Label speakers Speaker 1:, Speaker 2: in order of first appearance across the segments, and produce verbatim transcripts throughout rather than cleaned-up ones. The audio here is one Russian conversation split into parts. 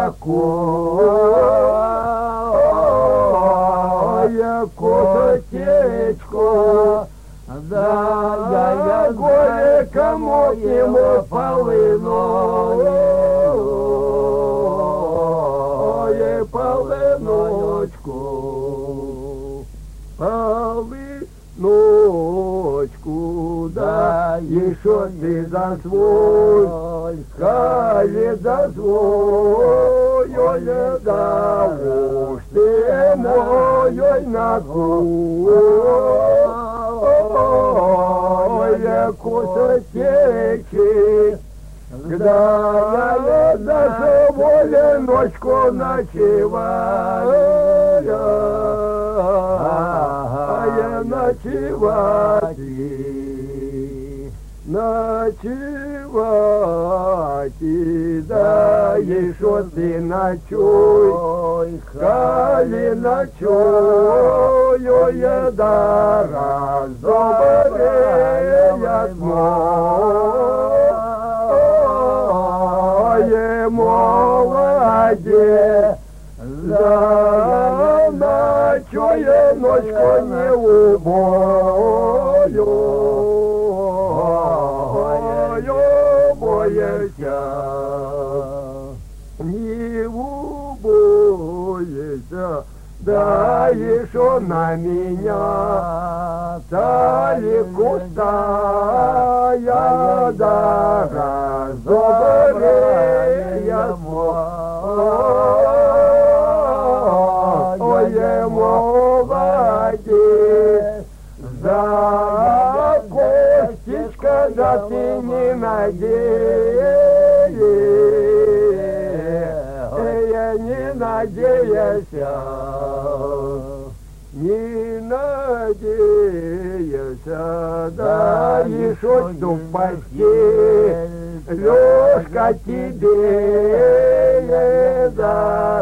Speaker 1: такое куточечко, да я горькому ему полыною, полыночку, полыночку, да еще ты дозволь, коли дозволь, да уж ты мой ногой кусочек, когда я дозволю ночку ночевать, я ночевать, ночевать, да еще ты ночуй, коли ночую, я да раздобреет мое молодец, да ночую ночку не убою, боешься, не убоешься, да еще на меня далеко стоя, да разобреет мое молодец, за костичка, да ты не надеешься, не надеешься, не надеешься, да еще жду в постель, Лёшка тебе, да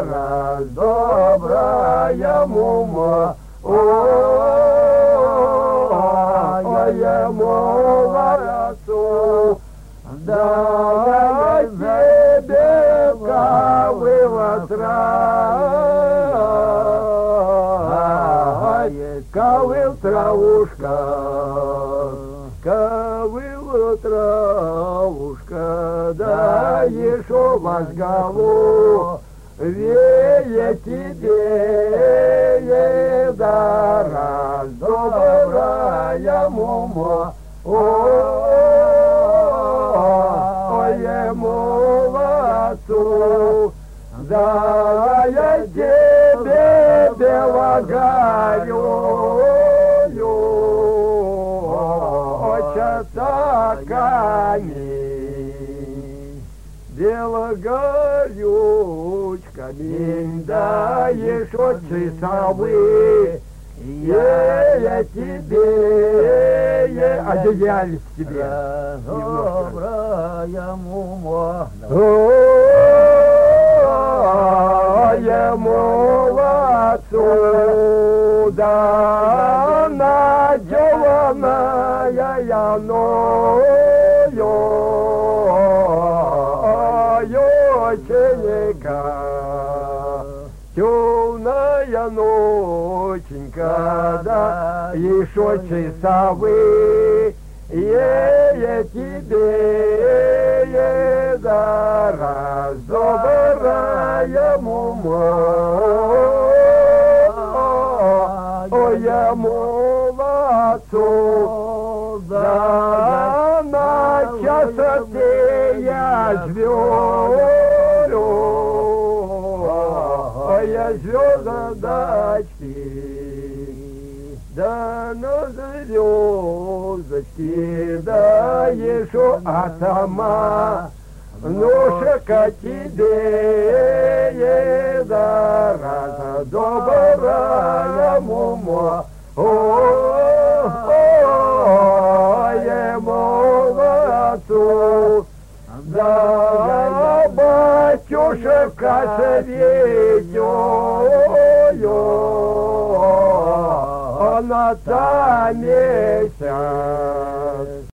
Speaker 1: раздобрая мума, ой, молодцу, да тебе ковыла трать, ковыл травушка, ковыл травушка, да еще мозгову веет тебе, да раздобрая мума, ой, молодцу, да я тебе белогорюю, часаками, белогорючками, да еще часовые, я тебе, одеяльник тебе, добрая мума, ой, молодцу, да наделанная я ною, ученика, темная ноченька, да еще часовые, я тебе, да раздобрая мума, ой, молодцу, да на часоте я звёрю, я звездочки, да на звездочки, да еще а сама ножка тебе, да раздобрая мума, ой, молодцу, да батюшка светёю, на та месяц.